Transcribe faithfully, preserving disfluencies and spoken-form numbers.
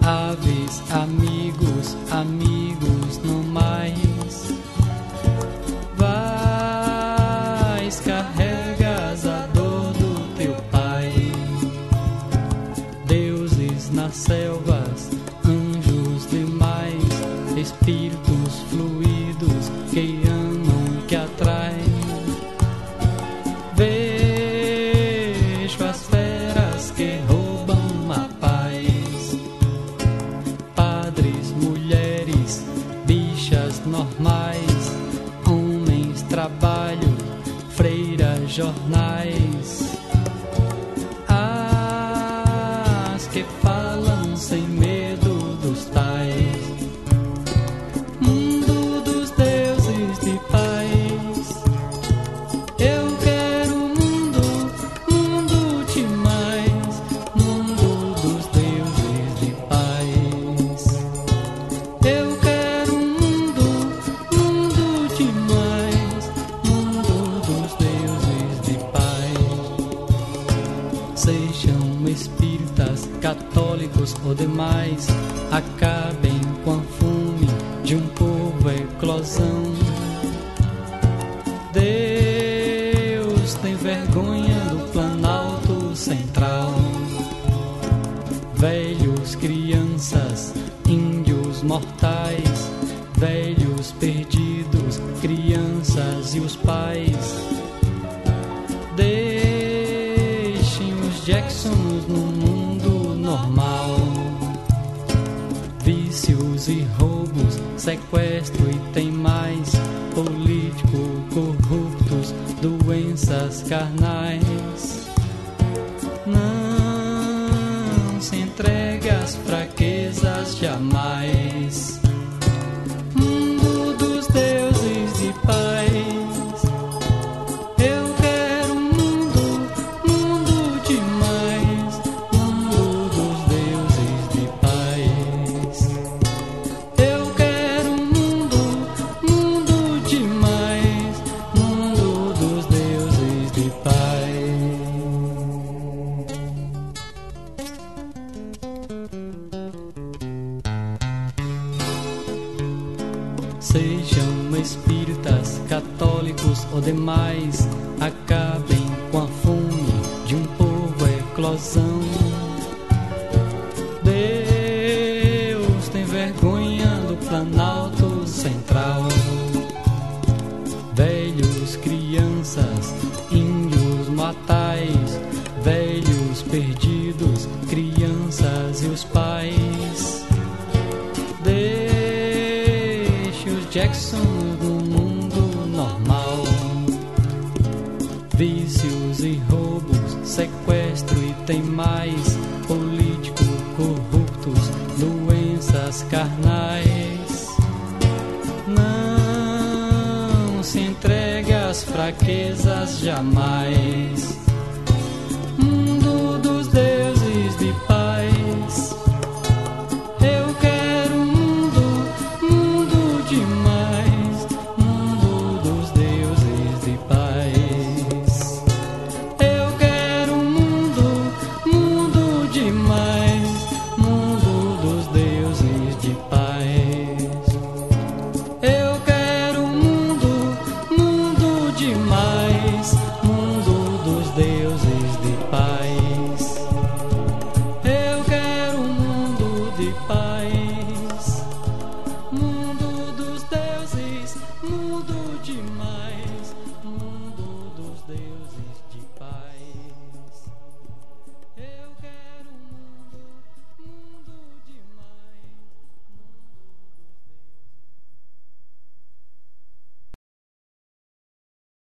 aves, amigos, amigos, não mais. Vais, carregas a dor do teu pai. Deuses nas selvas, anjos demais, espíritos fluidos que amam, que atraem. Vejo as feras que roubam a paz. Padres, mulheres, bichas normais, homens, trabalho, freiras, jornais. As que falam sem medo dos tais. Mundo dos deuses de paz. Eu quero um mundo, mundo demais. Mundo dos deuses de paz. Eu quero um mundo, mundo demais. Mundo dos deuses de paz. Sejam espíritas, católicos ou demais, acabem com a fome de um povo eclosão. Deus tem vergonha do Planalto Central. Velhos, crianças, índios mortais, velhos perdidos, crianças e os pais. Deixem os Jacksons no mundo normal. Vícios e roubos, sequestro e tem mais. Político, corruptos, doenças carnais. Não se entregue às fraquezas jamais. Mundo dos deuses de paz. Eu quero um mundo, mundo demais. Mundo dos deuses de paz. Eu quero um mundo, mundo demais. Mundo dos deuses de paz. Sejam espíritas, católicos ou demais, acabem com a fome de um povo eclosão. Deus tem vergonha do Planalto Central. Velhos, crianças, índios mortais, velhos perdidos, crianças e os pais. Deixe os Jacksons no mundo normal. Vícios e roubos, sequestro e tem mais. Político, corruptos, doenças carnais. Não se entregue às fraquezas jamais. Mundo dos deuses de paz. Eu quero um mundo, mundo demais. Mundo dos deuses de paz. Eu quero um mundo, mundo demais. Mundo dos deuses de paz. Eu quero um mundo, mundo demais. Mundo dos deuses de paz. Eu quero um mundo de paz. Mundo dos deuses, mundo demais.